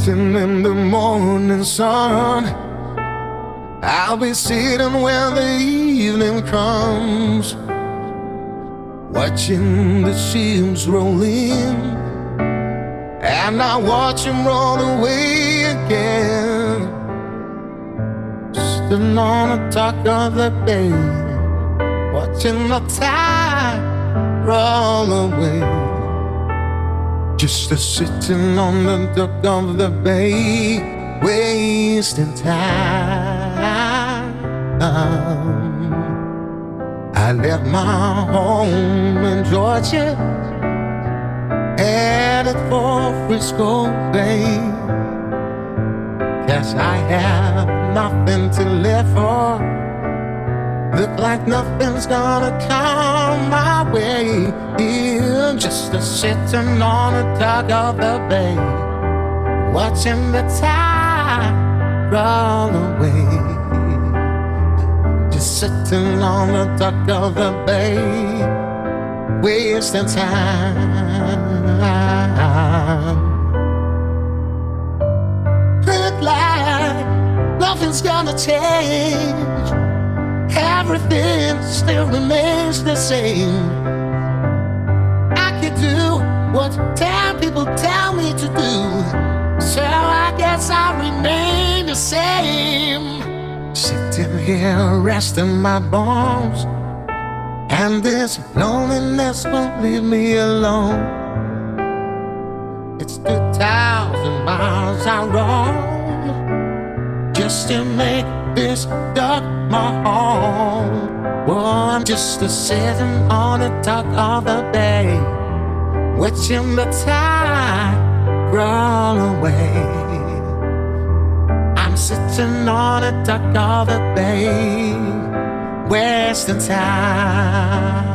Sitting in the morning sun, I'll be sitting when the evening comes, watching the ships roll in, and I watch them roll away again. Sitting on the dock of the bay, watching the tide roll away. Just a sitting on the dock of the bay, wasting time. I left my home in Georgia, headed for Frisco Bay, 'cause I have nothing to live for. Look like nothing's gonna come my way. Yeah, just a sitting on the dock of the bay, watching the tide roll away. Just sitting on the dock of the bay, wasting time. Look like nothing's gonna change. Everything still remains the same. I can do what 10 people tell me to do, so I guess I remain the same. Sitting here resting my bones, and this loneliness won't leave me alone. It's 2,000 miles I roam just to make this dock my home. Oh, I'm just a sitting on the dock of the bay, watching the tide roll away. I'm sitting on the dock of the bay, wasting time.